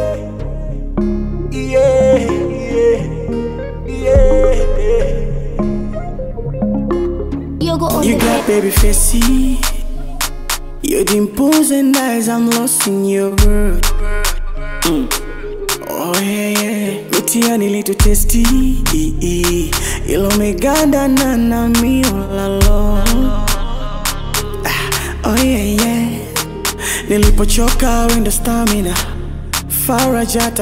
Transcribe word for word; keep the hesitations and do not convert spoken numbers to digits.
yeah, yeah, yeah. You go on You the got baby facey, your dimples and eyes, I'm lost in your world. Mm. Oh yeah, yeah. Mitiani little tasty, ilo meganda na na mi all alone. Ah, oh yeah, yeah. Nilipochoka wenda stamina, Farajata